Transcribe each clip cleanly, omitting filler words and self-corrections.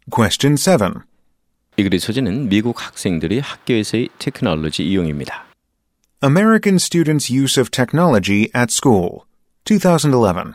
Question 7. 이 글의 소재는 미국 학생들이 학교에서의 테크놀로지 이용입니다. American students' use of technology at school. 2011.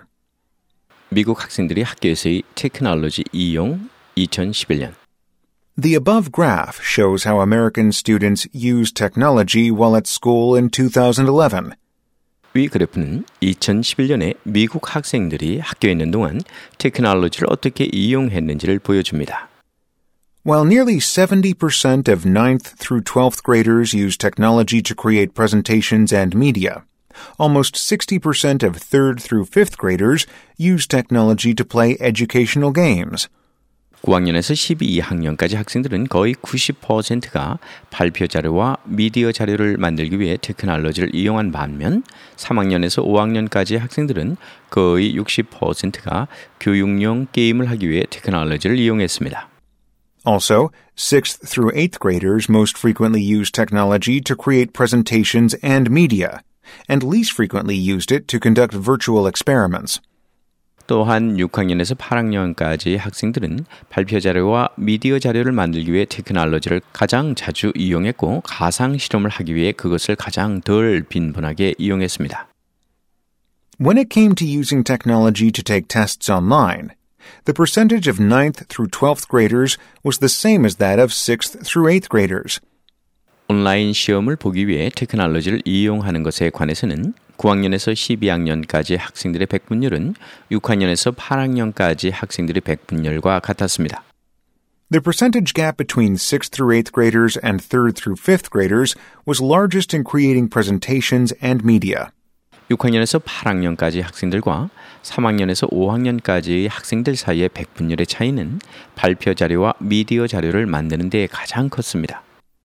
미국 학생들이 학교에서의 테크놀로지 이용 2011년. The above graph shows how American students use technology while at school in 2011. 위 그래프는 2011년에 미국 학생들이 학교에 있는 동안 테크놀로지를 어떻게 이용했는지를 보여줍니다. While nearly 70% of 9th through 12th graders use technology to create presentations and media, almost 60% of 3rd through 5th graders use technology to play educational games. 9학년에서 12학년까지 학생들은 거의 90%가 발표 자료와 미디어 자료를 만들기 위해 테크놀로지를 이용한 반면 3학년에서 5학년까지 학생들은 거의 60%가 교육용 게임을 하기 위해 테크놀로지를 이용했습니다. Also, 6th through 8th graders most frequently use technology to create presentations and media, and least frequently used it to conduct virtual experiments. 또한 6학년에서 8학년까지 학생들은 발표 자료와 미디어 자료를 만들기 위해 테크놀로지를 가장 자주 이용했고 가상 실험을 하기 위해 그것을 가장 덜 빈번하게 이용했습니다. When it came to using technology to take tests online, the percentage of 9th through 12th graders was the same as that of 6th through 8th graders. 온라인 시험을 보기 위해 테크놀로지를 이용하는 것에 관해서는 9학년에서 12학년까지 학생들의 백분율은 6학년에서 8학년까지 학생들의 백분율과 같았습니다. The percentage gap between 6th through 8th graders and 3rd through 5th graders was largest in creating presentations and media. 6학년에서 8학년까지 학생들과 3학년에서 5학년까지의 학생들 사이의 백분율의 차이는 발표 자료와 미디어 자료를 만드는 데 가장 컸습니다.